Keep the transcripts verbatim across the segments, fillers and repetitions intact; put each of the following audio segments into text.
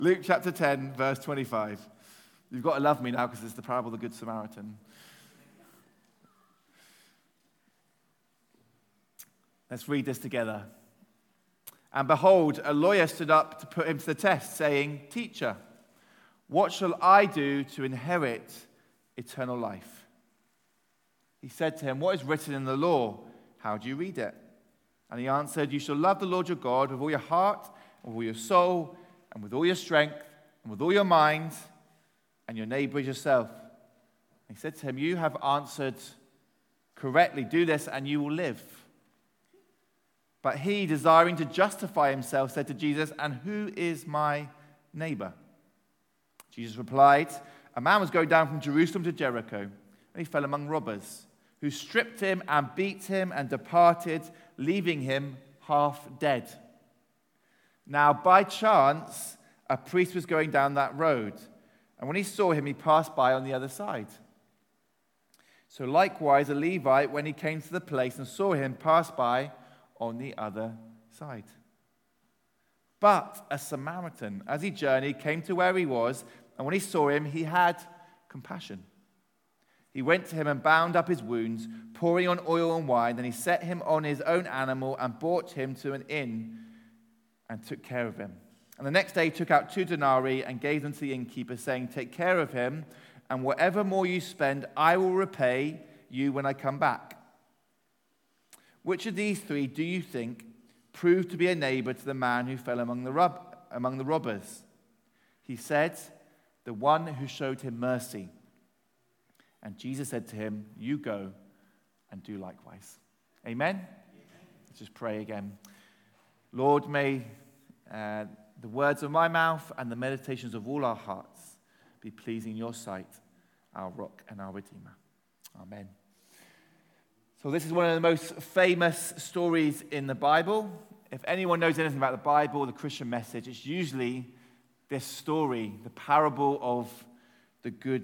Luke chapter ten, verse twenty-five. You've got to love me now because it's the parable of the Good Samaritan. Let's read this together. And behold, a lawyer stood up to put him to the test, saying, Teacher, what shall I do to inherit eternal life? He said to him, What is written in the law? How do you read it? And he answered, You shall love the Lord your God with all your heart, and with all your soul, and with all your strength, and with all your mind, and your neighbor as yourself. And he said to him, You have answered correctly. Do this, and you will live. But he, desiring to justify himself, said to Jesus, And who is my neighbor? Jesus replied, A man was going down from Jerusalem to Jericho, and he fell among robbers, who stripped him and beat him and departed, leaving him half dead. Now, by chance, a priest was going down that road, and when he saw him, he passed by on the other side. So likewise, a Levite, when he came to the place and saw him, passed by on the other side. But a Samaritan, as he journeyed, came to where he was, and when he saw him, he had compassion. He went to him and bound up his wounds, pouring on oil and wine. Then he set him on his own animal and brought him to an inn and took care of him. And the next day he took out two denarii and gave them to the innkeeper, saying, Take care of him, and whatever more you spend, I will repay you when I come back. Which of these three do you think proved to be a neighbor to the man who fell among the, rob- among the robbers? He said, The one who showed him mercy. And Jesus said to him, You go and do likewise. Amen? Amen. Let's just pray again. Lord, may uh, the words of my mouth and the meditations of all our hearts be pleasing in your sight, our rock and our redeemer. Amen. So this is one of the most famous stories in the Bible. If anyone knows anything about the Bible, the Christian message, it's usually this story, the parable of the Good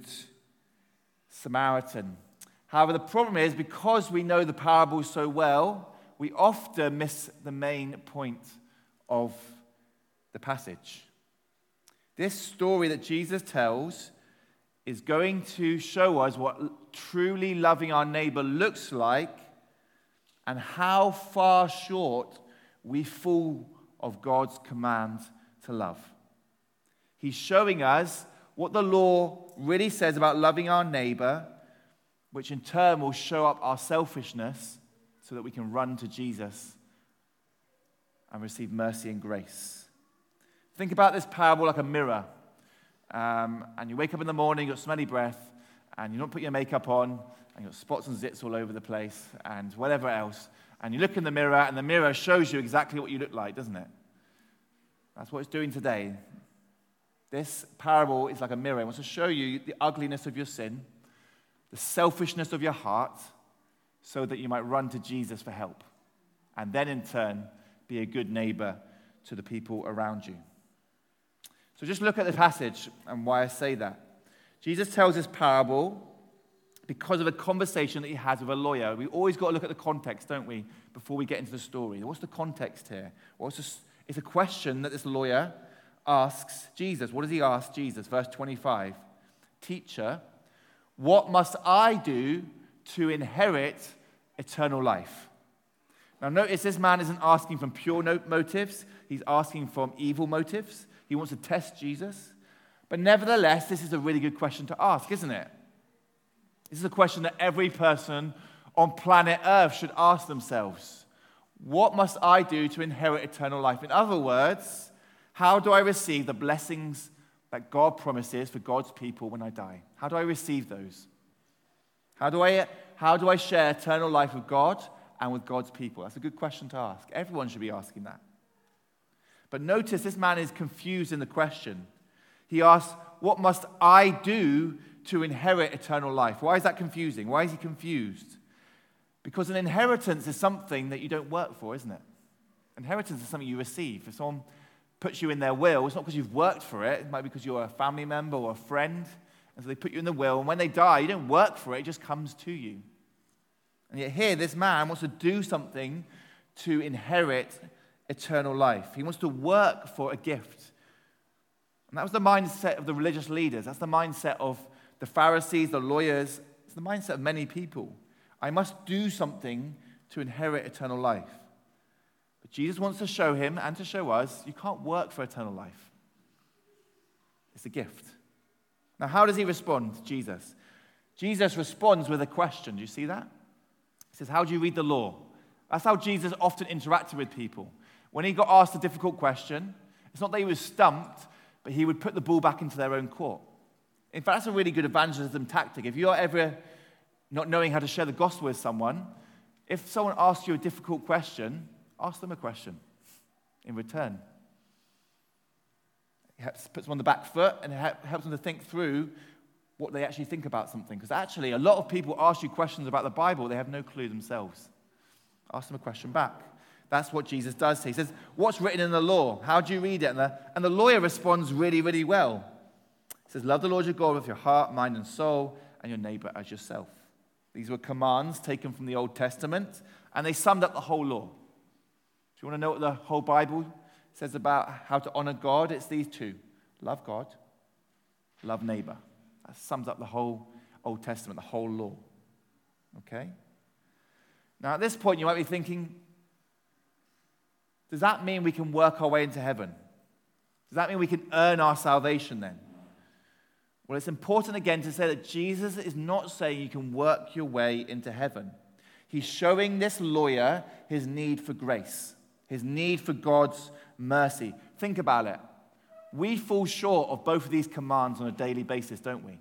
Samaritan. However, the problem is, because we know the parable so well, we often miss the main point of the passage. This story that Jesus tells is going to show us what truly loving our neighbor looks like and how far short we fall of God's command to love. He's showing us what the law really says about loving our neighbor, which in turn will show up our selfishness so that we can run to Jesus and receive mercy and grace. Think about this parable like a mirror. Um, and you wake up in the morning, you've got smelly breath, and you don't put your makeup on, and you've got spots and zits all over the place, and whatever else. And you look in the mirror, and the mirror shows you exactly what you look like, doesn't it? That's what it's doing today. This parable is like a mirror. It wants to show you the ugliness of your sin, the selfishness of your heart, so that you might run to Jesus for help, and then in turn be a good neighbor to the people around you. So just look at the passage and why I say that. Jesus tells this parable because of a conversation that he has with a lawyer. We always got to look at the context, don't we, before we get into the story. What's the context here? What's this? It's a question that this lawyer asks Jesus. What does he ask Jesus? Verse twenty-five. Teacher, what must I do to inherit eternal life? Now notice this man isn't asking from pure motives. He's asking from evil motives. He wants to test Jesus. But nevertheless, this is a really good question to ask, isn't it? This is a question that every person on planet Earth should ask themselves. What must I do to inherit eternal life? In other words, how do I receive the blessings that God promises for God's people when I die? How do I receive those? How do I, how do I share eternal life with God and with God's people? That's a good question to ask. Everyone should be asking that. But notice this man is confused in the question. He asks, what must I do to inherit eternal life? Why is that confusing? Why is he confused? Because an inheritance is something that you don't work for, isn't it? Inheritance is something you receive. If someone puts you in their will, it's not because you've worked for it. It might be because you're a family member or a friend. And so they put you in the will. And when they die, you don't work for it. It just comes to you. And yet here, this man wants to do something to inherit eternal life. He wants to work for a gift. And that was the mindset of the religious leaders. That's the mindset of the Pharisees, the lawyers. It's the mindset of many people. I must do something to inherit eternal life. But Jesus wants to show him and to show us, you can't work for eternal life. It's a gift. Now, how does he respond, Jesus? Jesus responds with a question. Do you see that? He says, how do you read the law? That's how Jesus often interacted with people. When he got asked a difficult question, it's not that he was stumped, but he would put the ball back into their own court. In fact, that's a really good evangelism tactic. If you're ever not knowing how to share the gospel with someone, if someone asks you a difficult question, ask them a question in return. It helps, puts them on the back foot, and it helps them to think through what they actually think about something. Because actually, a lot of people ask you questions about the Bible, they have no clue themselves. Ask them a question back. That's what Jesus does. He says, what's written in the law? How do you read it? And the, and the lawyer responds really, really well. He says, love the Lord your God with your heart, mind, and soul, and your neighbor as yourself. These were commands taken from the Old Testament, and they summed up the whole law. Do you want to know what the whole Bible says about how to honor God? It's these two. Love God, love neighbor. That sums up the whole Old Testament, the whole law. Okay? Now, at this point, you might be thinking, does that mean we can work our way into heaven? Does that mean we can earn our salvation then? Well, it's important again to say that Jesus is not saying you can work your way into heaven. He's showing this lawyer his need for grace, his need for God's mercy. Think about it. We fall short of both of these commands on a daily basis, don't we?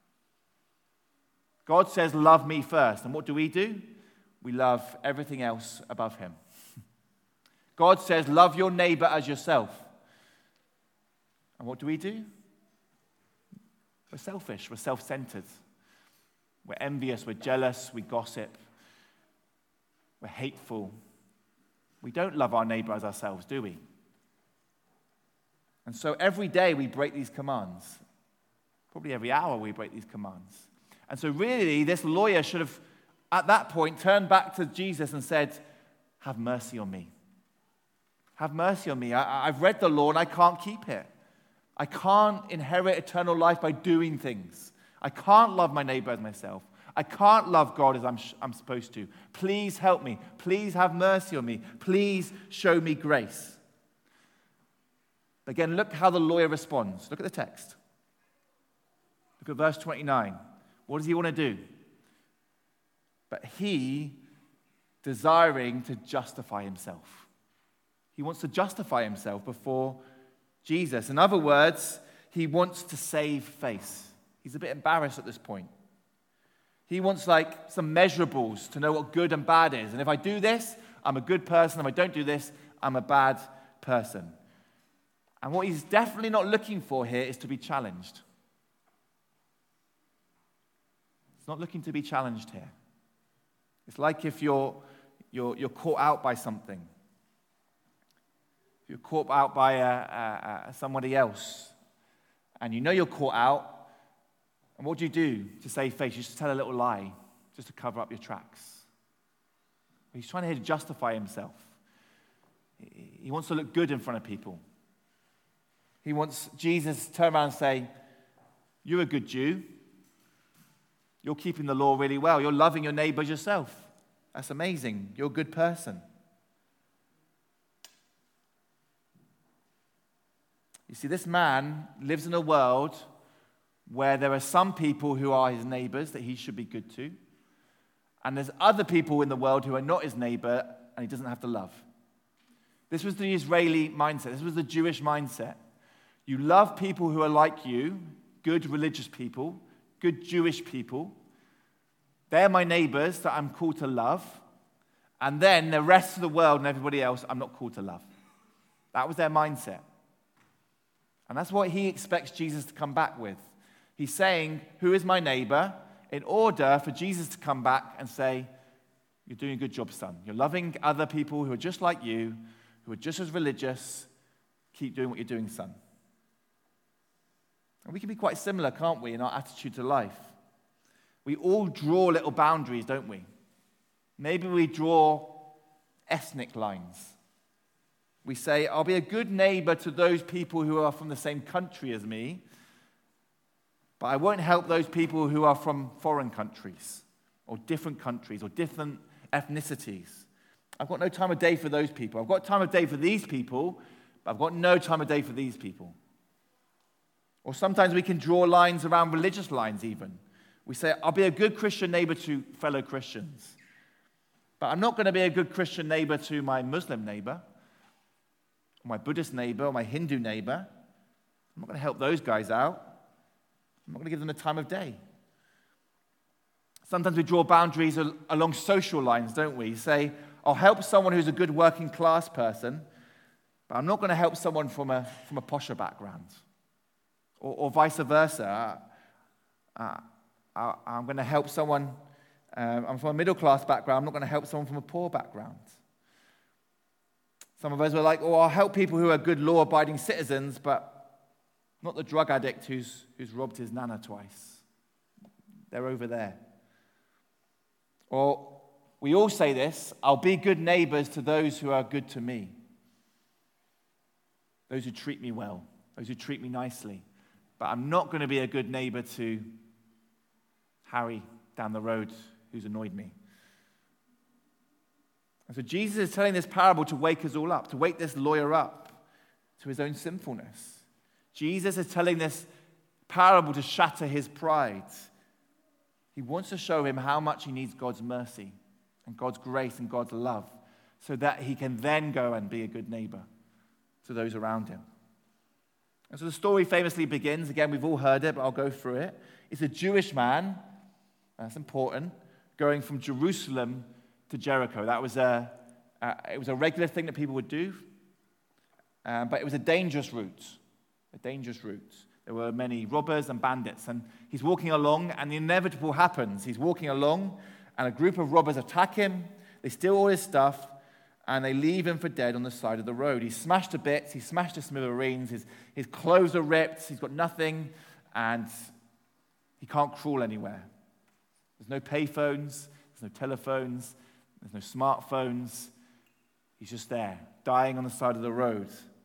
God says, love me first. And what do we do? We love everything else above him. God says, love your neighbor as yourself. And what do we do? We're selfish. We're self-centered. We're envious. We're jealous. We gossip. We're hateful. We don't love our neighbor as ourselves, do we? And so every day we break these commands. Probably every hour we break these commands. And so really, this lawyer should have, at that point, turned back to Jesus and said, have mercy on me. Have mercy on me. I, I've read the law and I can't keep it. I can't inherit eternal life by doing things. I can't love my neighbor as myself. I can't love God as I'm, I'm supposed to. Please help me. Please have mercy on me. Please show me grace. Again, look how the lawyer responds. Look at the text. Look at verse twenty-nine. What does he want to do? But he, desiring to justify himself. He wants to justify himself before Jesus. In other words, he wants to save face. He's a bit embarrassed at this point. He wants like some measurables to know what good and bad is. And if I do this, I'm a good person. If I don't do this, I'm a bad person. And what he's definitely not looking for here is to be challenged. He's not looking to be challenged here. It's like if you're, you're, you're caught out by something. If you're caught out by a, a, a, somebody else, and you know you're caught out, and what do you do to save face? You just tell a little lie just to cover up your tracks. He's trying to justify himself. He wants to look good in front of people. He wants Jesus to turn around and say, you're a good Jew. You're keeping the law really well. You're loving your neighbors yourself. That's amazing. You're a good person. You see, this man lives in a world where there are some people who are his neighbors that he should be good to, and there's other people in the world who are not his neighbor and he doesn't have to love. This was the Israeli mindset. This was the Jewish mindset. You love people who are like you, good religious people, good Jewish people. They're my neighbors that I'm called to love. And then the rest of the world and everybody else, I'm not called to love. That was their mindset. And that's what he expects Jesus to come back with. He's saying, who is my neighbor? In order for Jesus to come back and say, you're doing a good job, son. You're loving other people who are just like you, who are just as religious. Keep doing what you're doing, son. And we can be quite similar, can't we, in our attitude to life? We all draw little boundaries, don't we? Maybe we draw ethnic lines. We say, I'll be a good neighbor to those people who are from the same country as me, but I won't help those people who are from foreign countries or different countries or different ethnicities. I've got no time of day for those people. I've got time of day for these people, but I've got no time of day for these people. Or sometimes we can draw lines around religious lines even. We say, I'll be a good Christian neighbor to fellow Christians, but I'm not going to be a good Christian neighbor to my Muslim neighbor, or my Buddhist neighbor, or my Hindu neighbor. I'm not going to help those guys out. I'm not going to give them the time of day. Sometimes we draw boundaries along social lines, don't we? Say, I'll help someone who's a good working class person, but I'm not going to help someone from a, from a posher background. Or, or vice versa. Uh, I, I'm going to help someone, um, I'm from a middle class background, I'm not going to help someone from a poor background. Some of us were like, oh, I'll help people who are good law-abiding citizens, but not the drug addict who's, who's robbed his nana twice. They're over there. Or we all say this, I'll be good neighbors to those who are good to me. Those who treat me well, those who treat me nicely. But I'm not going to be a good neighbor to Harry down the road who's annoyed me. And so Jesus is telling this parable to wake us all up, to wake this lawyer up to his own sinfulness. Jesus is telling this parable to shatter his pride. He wants to show him how much he needs God's mercy and God's grace and God's love so that he can then go and be a good neighbor to those around him. And so the story famously begins, again, we've all heard it, but I'll go through it. It's a Jewish man, that's important, going from Jerusalem to Jericho. That was a, uh, it was a regular thing that people would do, um, but it was a dangerous route, a dangerous route. There were many robbers and bandits, and he's walking along, and the inevitable happens. He's walking along, and a group of robbers attack him. They steal all his stuff, and they leave him for dead on the side of the road. He's smashed to bits. He's smashed to smithereens. His, his clothes are ripped. He's got nothing, and he can't crawl anywhere. There's no payphones. There's no telephones. There's no smartphones. He's just there, dying on the side of the road.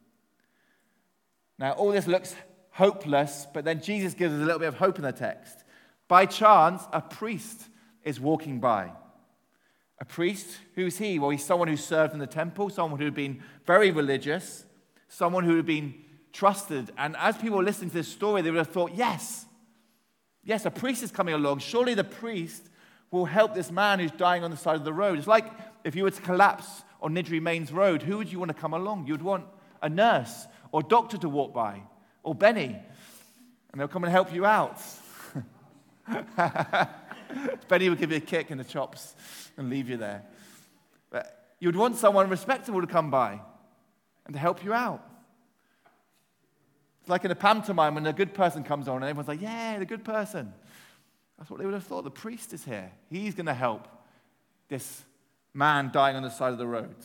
Now, all this looks hopeless, but then Jesus gives us a little bit of hope in the text. By chance, a priest is walking by. A priest, who's he? Well, he's someone who served in the temple, someone who had been very religious, someone who had been trusted. And as people were listening to this story, they would have thought, yes, yes, a priest is coming along. Surely the priest will help this man who's dying on the side of the road. It's like if you were to collapse on Niddry Mains Road, who would you want to come along? You'd want a nurse or doctor to walk by, or Benny, and they'll come and help you out. Benny will give you a kick in the chops and leave you there. But you'd want someone respectable to come by and to help you out. It's like in a pantomime when a good person comes on and everyone's like, yeah, the good person. That's what they would have thought. The priest is here. He's going to help this man dying on the side of the road.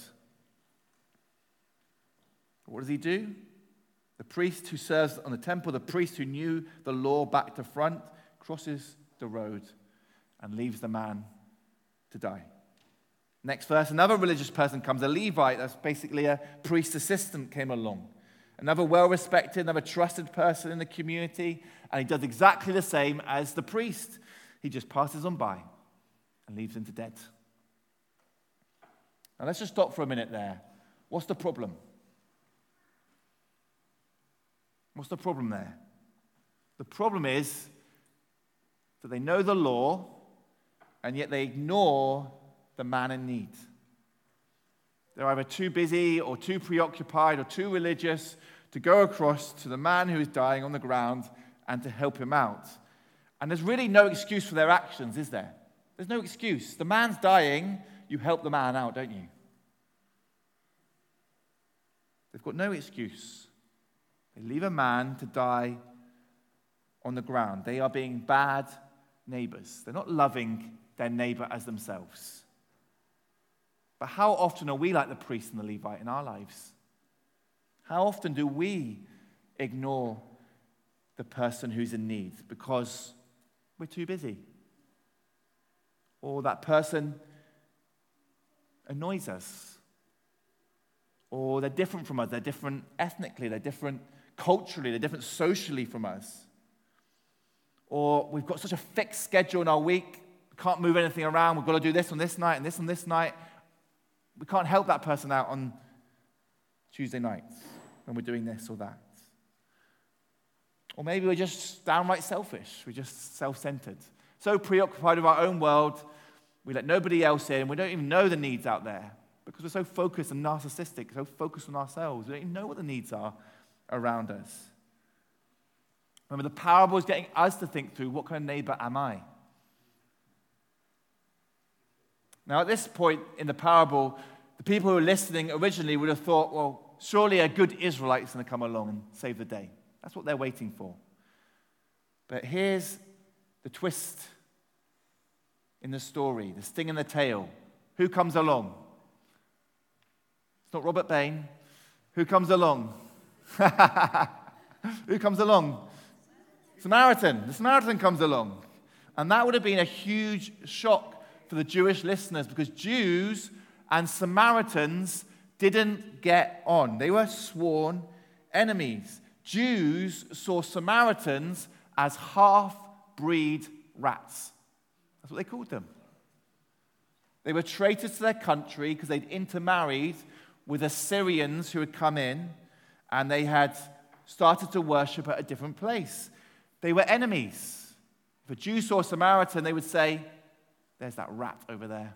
What does he do? The priest who serves on the temple, the priest who knew the law back to front, crosses the road and leaves the man to die. Next verse, another religious person comes, a Levite, that's basically a priest assistant, came along. Another well-respected, another trusted person in the community, and he does exactly the same as the priest. He just passes on by and leaves him to dead. Now let's just stop for a minute there. What's the problem? What's the problem there? The problem is that they know the law, and yet they ignore the man in need. They're either too busy or too preoccupied or too religious to go across to the man who is dying on the ground and to help him out. And there's really no excuse for their actions, is there? There's no excuse. The man's dying, you help the man out, don't you? They've got no excuse. They leave a man to die on the ground. They are being bad neighbors. They're not loving their neighbor as themselves. But how often are we like the priest and the Levite in our lives? How often do we ignore the person who's in need because we're too busy? Or that person annoys us? Or they're different from us. They're different ethnically. They're different culturally. They're different socially from us. Or we've got such a fixed schedule in our week. We can't move anything around. We've got to do this on this night and this on this night. We can't help that person out on Tuesday nights when we're doing this or that. Or maybe we're just downright selfish. We're just self-centered. So preoccupied with our own world, we let nobody else in. We don't even know the needs out there because we're so focused and narcissistic, so focused on ourselves. We don't even know what the needs are around us. Remember, the parable is getting us to think through, what kind of neighbor am I? Now, at this point in the parable, the people who were listening originally would have thought, well, surely a good Israelite is going to come along and save the day. That's what they're waiting for. But here's the twist in the story, the sting in the tail. Who comes along? It's not Robert Bain. Who comes along? Who comes along? Samaritan. The Samaritan comes along. And that would have been a huge shock for the Jewish listeners because Jews and Samaritans didn't get on. They were sworn enemies. Jews saw Samaritans as half-breed rats. That's what they called them. They were traitors to their country because they'd intermarried with Assyrians who had come in and they had started to worship at a different place. They were enemies. If a Jew saw a Samaritan, they would say, there's that rat over there.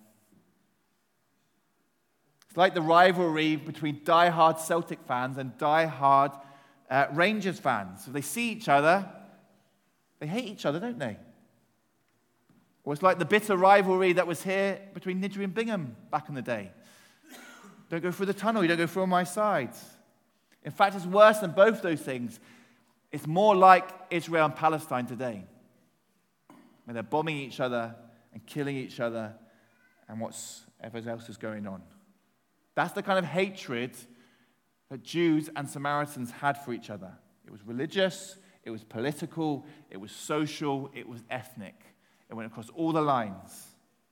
It's like the rivalry between die-hard Celtic fans and die-hard uh, Rangers fans. If they see each other, they hate each other, don't they? Or it's like the bitter rivalry that was here between Niddry and Bingham back in the day. Don't go through the tunnel, you don't go through on my side. In fact, it's worse than both those things. It's more like Israel and Palestine today, where they're bombing each other and killing each other and whatever else is going on. That's the kind of hatred that Jews and Samaritans had for each other. It was religious, it was political, it was social, it was ethnic. It went across all the lines.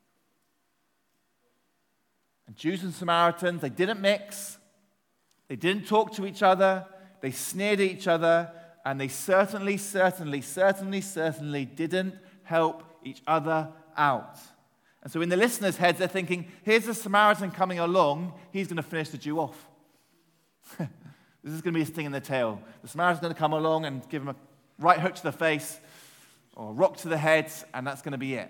And Jews and Samaritans, they didn't mix, they didn't talk to each other, they sneered at each other, and they certainly, certainly, certainly, certainly didn't help each other out. And so in the listeners' heads, they're thinking, here's a Samaritan coming along, he's going to finish the Jew off. This is going to be a sting in the tail. The Samaritan's going to come along and give him a right hook to the face or a rock to the head, and that's going to be it.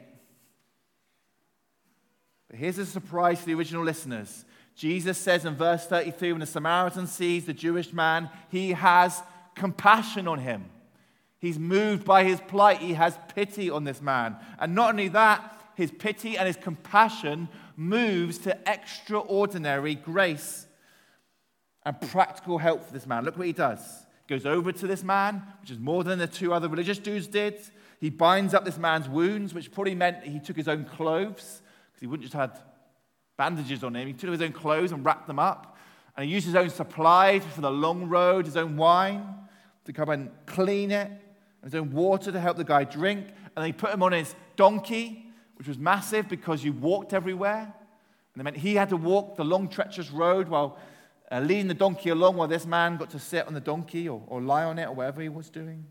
But here's a surprise to the original listeners. Jesus says in verse thirty-three, when the Samaritan sees the Jewish man, he has compassion on him. He's moved by his plight. He has pity on this man. And not only that, his pity and his compassion moves to extraordinary grace and practical help for this man. Look what he does. He goes over to this man, which is more than the two other religious dudes did. He binds up this man's wounds, which probably meant he took his own clothes, because he wouldn't just have bandages on him. He took his own clothes and wrapped them up. And he used his own supplies for the long road, his own wine to come and clean it, and his own water to help the guy drink. And then he put him on his donkey, which was massive because you walked everywhere. And it meant he had to walk the long, treacherous road while uh, leading the donkey along while this man got to sit on the donkey or, or lie on it or whatever he was doing.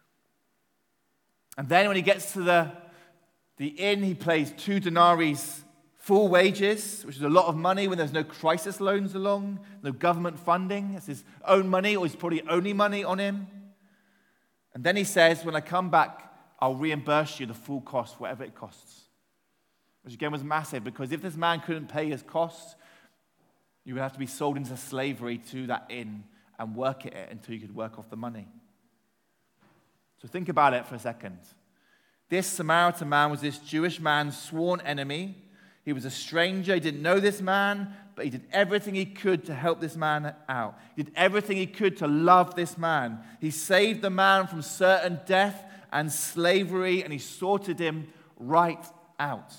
And then when he gets to the, the inn, he pays two denaries full wages, which is a lot of money when there's no crisis loans along, no government funding. It's his own money, or his probably only money on him. And then he says, when I come back, I'll reimburse you the full cost, whatever it costs. Which again was massive, because if this man couldn't pay his costs, you would have to be sold into slavery to that inn and work at it until you could work off the money. So think about it for a second. This Samaritan man was this Jewish man's sworn enemy. He was a stranger. He didn't know this man, but he did everything he could to help this man out. He did everything he could to love this man. He saved the man from certain death and slavery, and he sorted him right out.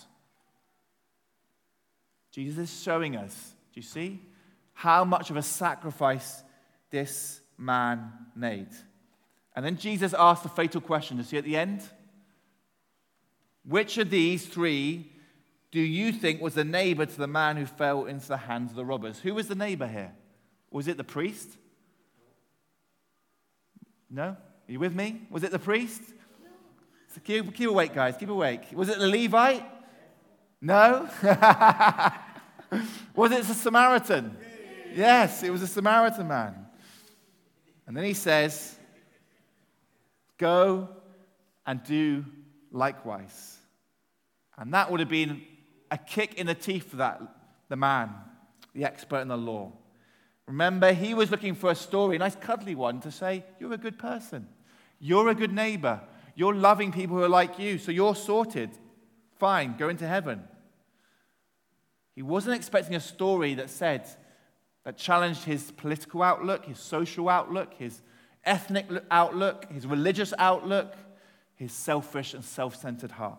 Jesus is showing us, do you see, how much of a sacrifice this man made. And then Jesus asked the fatal question, you see at the end? Which of these three do you think was the neighbor to the man who fell into the hands of the robbers? Who was the neighbor here? Was it the priest? No? Are you with me? Was it the priest? So keep, keep awake, guys. Keep awake. Was it the Levite? No? Was it the Samaritan? Yes, it was a Samaritan man. And then he says, go and do likewise. And that would have been a kick in the teeth for that, the man, the expert in the law. Remember, he was looking for a story, a nice cuddly one, to say, you're a good person. You're a good neighbor. You're loving people who are like you, so you're sorted. Fine, go into heaven. He wasn't expecting a story that said, that challenged his political outlook, his social outlook, his ethnic outlook, his religious outlook, his selfish and self-centered heart.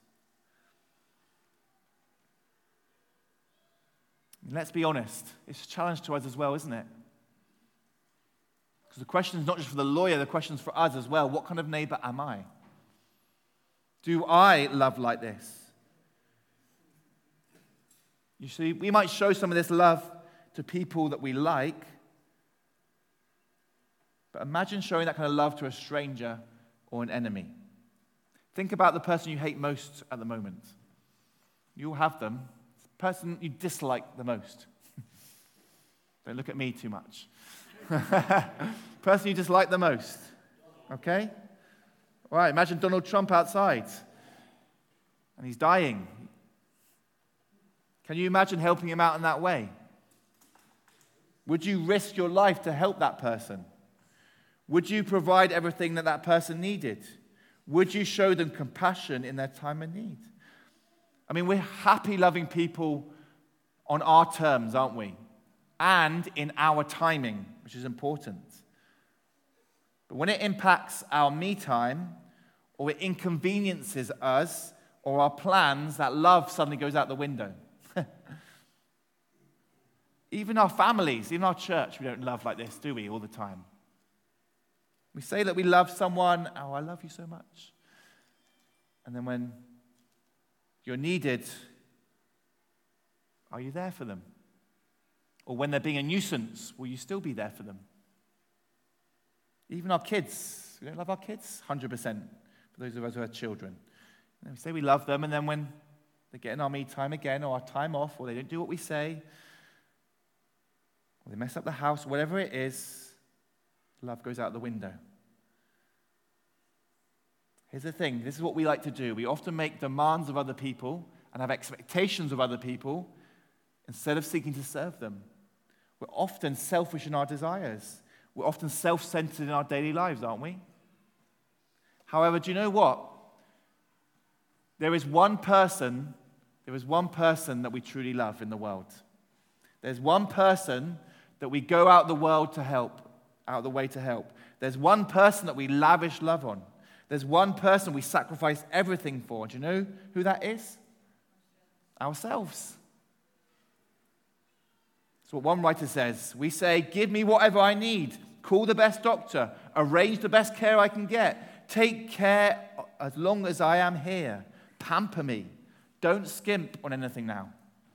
And let's be honest, it's a challenge to us as well, isn't it? Because the question is not just for the lawyer, the question is for us as well. What kind of neighbor am I? Do I love like this? You see, we might show some of this love to people that we like, but imagine showing that kind of love to a stranger or an enemy. Think about the person you hate most at the moment. You'll have them. The person you dislike the most. Don't look at me too much. Person you dislike the most. Okay? All right, imagine Donald Trump outside, and he's dying. Can you imagine helping him out in that way? Would you risk your life to help that person? Would you provide everything that that person needed? Would you show them compassion in their time of need? I mean, we're happy loving people on our terms, aren't we? And in our timing, which is important. But when it impacts our me time, or it inconveniences us, or our plans, that love suddenly goes out the window. Even our families, even our church, we don't love like this, do we, all the time? We say that we love someone, oh, I love you so much. And then when you're needed, are you there for them? Or when they're being a nuisance, will you still be there for them? Even our kids, we don't love our kids, one hundred percent, for those of us who have children. And we say we love them, and then when they get in our me time again, or our time off, or they don't do what we say, or they mess up the house, whatever it is, love goes out the window. Here's the thing, this is what we like to do. We often make demands of other people and have expectations of other people instead of seeking to serve them. We're often selfish in our desires. We're often self-centered in our daily lives, aren't we? However, do you know what? There is one person, there is one person that we truly love in the world. There's one person that we go out the world to help, out of the way to help. There's one person that we lavish love on. There's one person we sacrifice everything for. Do you know who that is? Ourselves. That's what one writer says. We say, give me whatever I need. Call the best doctor. Arrange the best care I can get. Take care as long as I am here. Pamper me. Don't skimp on anything now.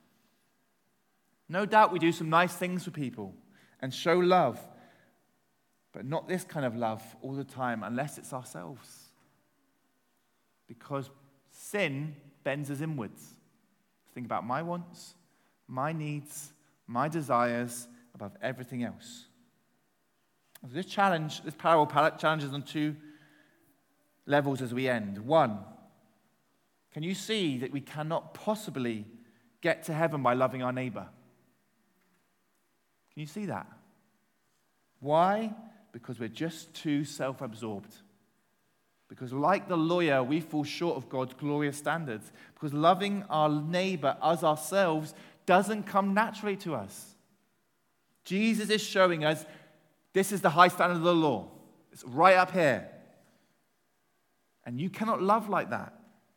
No doubt we do some nice things for people and show love, but not this kind of love all the time unless it's ourselves. Because sin bends us inwards. Think about my wants, my needs, my desires above everything else. So this challenge, this parable challenges on two levels as we end. One, can you see that we cannot possibly get to heaven by loving our neighbor? Can you see that? Why? Because we're just too self-absorbed. Because like the lawyer, we fall short of God's glorious standards. Because loving our neighbor as ourselves doesn't come naturally to us. Jesus is showing us this is the high standard of the law. It's right up here. And you cannot love like that.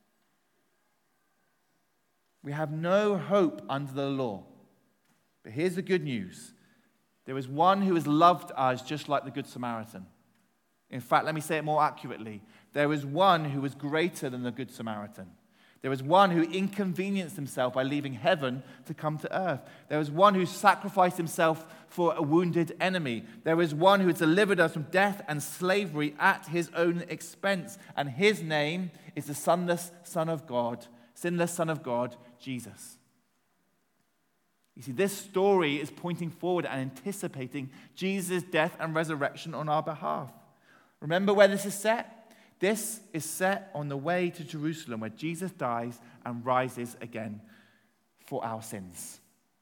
We have no hope under the law. But here's the good news. There is one who has loved us just like the Good Samaritan. In fact, let me say it more accurately. There is one who is greater than the Good Samaritan. There was one who inconvenienced himself by leaving heaven to come to earth. There was one who sacrificed himself for a wounded enemy. There was one who delivered us from death and slavery at his own expense. And his name is the Sonless Son of God, sinless Son of God, Jesus. You see, this story is pointing forward and anticipating Jesus' death and resurrection on our behalf. Remember where this is set? This is set on the way to Jerusalem, where Jesus dies and rises again for our sins.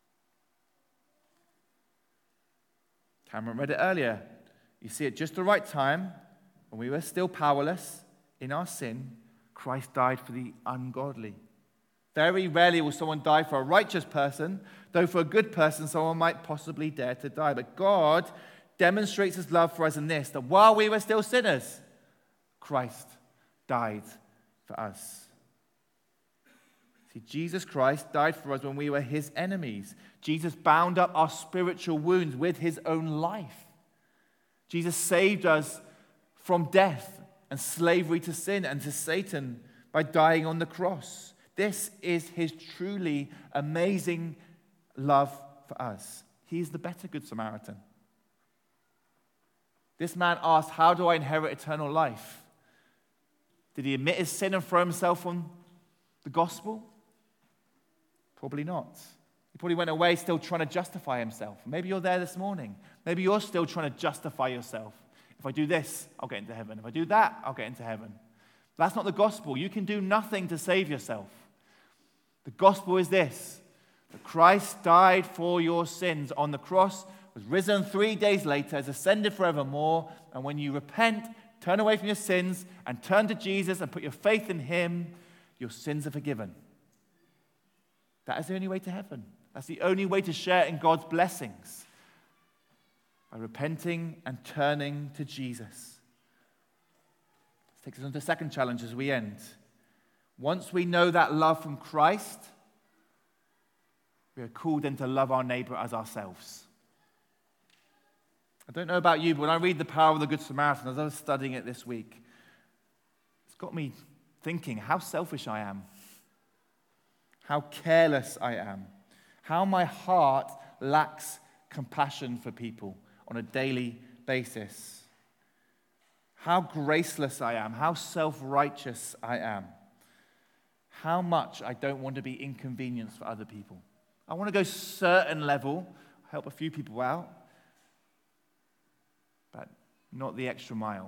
Cameron read it earlier. You see, at just the right time, when we were still powerless in our sin, Christ died for the ungodly. Very rarely will someone die for a righteous person, though for a good person, someone might possibly dare to die. But God demonstrates his love for us in this, that while we were still sinners, Christ died for us. See, Jesus Christ died for us when we were his enemies. Jesus bound up our spiritual wounds with his own life. Jesus saved us from death and slavery to sin and to Satan by dying on the cross. This is his truly amazing love for us. He is the better Good Samaritan. This man asked, how do I inherit eternal life? Did he admit his sin and throw himself on the gospel? Probably not. He probably went away still trying to justify himself. Maybe you're there this morning. Maybe you're still trying to justify yourself. If I do this, I'll get into heaven. If I do that, I'll get into heaven. That's not the gospel. You can do nothing to save yourself. The gospel is this, that Christ died for your sins on the cross, was risen three days later, has ascended forevermore, and when you repent, turn away from your sins and turn to Jesus and put your faith in him, your sins are forgiven. That is the only way to heaven. That's the only way to share in God's blessings, by repenting and turning to Jesus. This takes us on to the second challenge as we end. Once we know that love from Christ, we are called then to love our neighbor as ourselves. I don't know about you, but when I read the parable of the Good Samaritan, as I was studying it this week, it's got me thinking how selfish I am, how careless I am, how my heart lacks compassion for people on a daily basis, how graceless I am, how self-righteous I am, how much I don't want to be inconvenienced for other people. I want to go a certain level, help a few people out, but not the extra mile.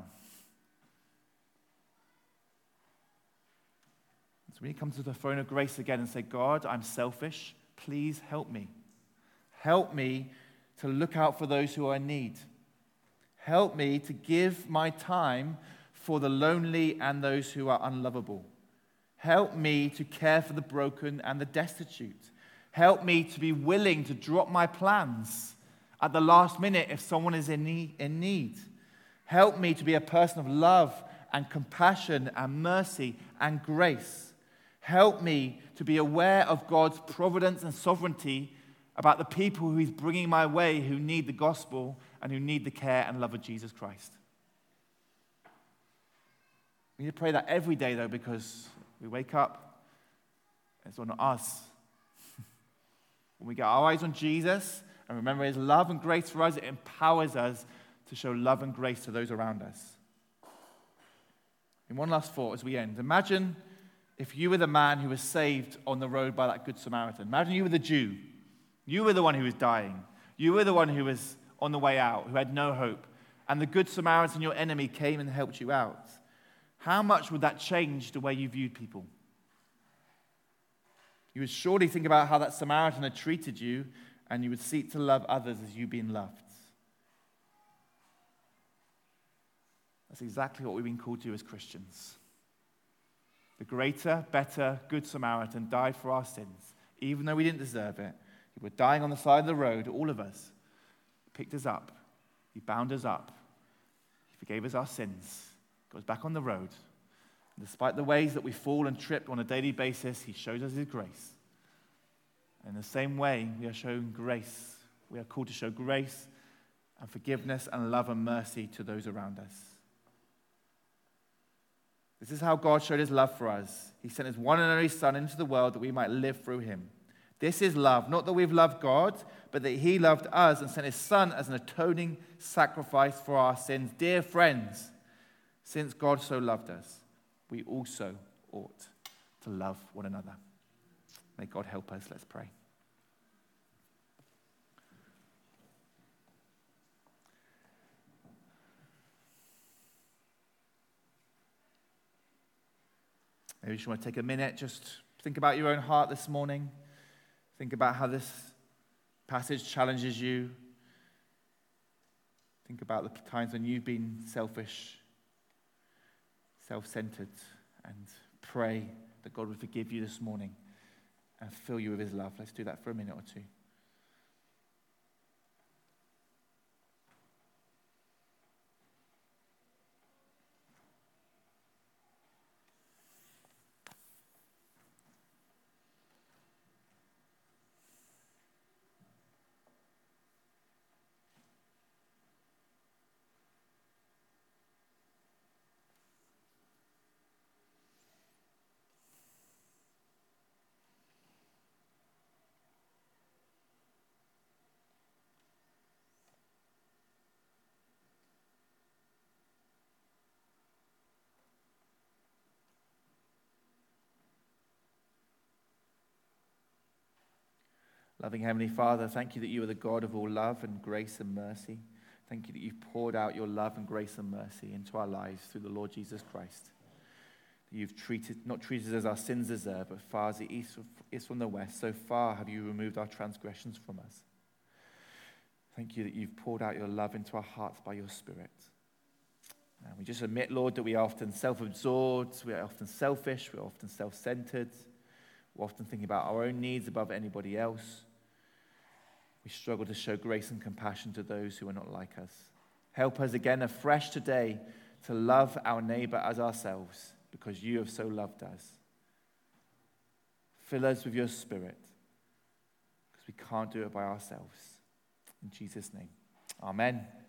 So we come to the throne of grace again and say, God, I'm selfish. Please help me. Help me to look out for those who are in need. Help me to give my time for the lonely and those who are unlovable. Help me to care for the broken and the destitute. Help me to be willing to drop my plans at the last minute if someone is in need. Help me to be a person of love and compassion and mercy and grace. Help me to be aware of God's providence and sovereignty about the people who he's bringing my way who need the gospel and who need the care and love of Jesus Christ. We need to pray that every day, though, because we wake up and it's on us. When we get our eyes on Jesus and remember his love and grace for us, it empowers us to show love and grace to those around us. And one last thought as we end. Imagine if you were the man who was saved on the road by that Good Samaritan. Imagine you were the Jew. You were the one who was dying. You were the one who was on the way out, who had no hope. And the Good Samaritan, your enemy, came and helped you out. How much would that change the way you viewed people? You would surely think about how that Samaritan had treated you, and you would seek to love others as you've been loved. That's exactly what we've been called to as Christians. The greater, better, Good Samaritan died for our sins, even though we didn't deserve it. He was dying on the side of the road, all of us. He picked us up. He bound us up. He forgave us our sins. Got us back on the road. And despite the ways that we fall and trip on a daily basis, he shows us his grace. And in the same way, we are shown grace. We are called to show grace and forgiveness and love and mercy to those around us. This is how God showed his love for us. He sent his one and only Son into the world that we might live through him. This is love, not that we've loved God, but that he loved us and sent his Son as an atoning sacrifice for our sins. Dear friends, since God so loved us, we also ought to love one another. May God help us. Let's pray. Maybe you just want to take a minute, just think about your own heart this morning. Think about how this passage challenges you. Think about the times when you've been selfish, self-centered, and pray that God would forgive you this morning and fill you with his love. Let's do that for a minute or two. Loving Heavenly Father, thank you that you are the God of all love and grace and mercy. Thank you that you've poured out your love and grace and mercy into our lives through the Lord Jesus Christ. That you've treated, not treated us as our sins deserve, but far as the east is from the west, so far have you removed our transgressions from us. Thank you that you've poured out your love into our hearts by your Spirit. And we just admit, Lord, that we are often self-absorbed, we are often selfish, we are often self-centered. We're often thinking about our own needs above anybody else. We struggle to show grace and compassion to those who are not like us. Help us again afresh today to love our neighbor as ourselves because you have so loved us. Fill us with your Spirit because we can't do it by ourselves. In Jesus' name, amen.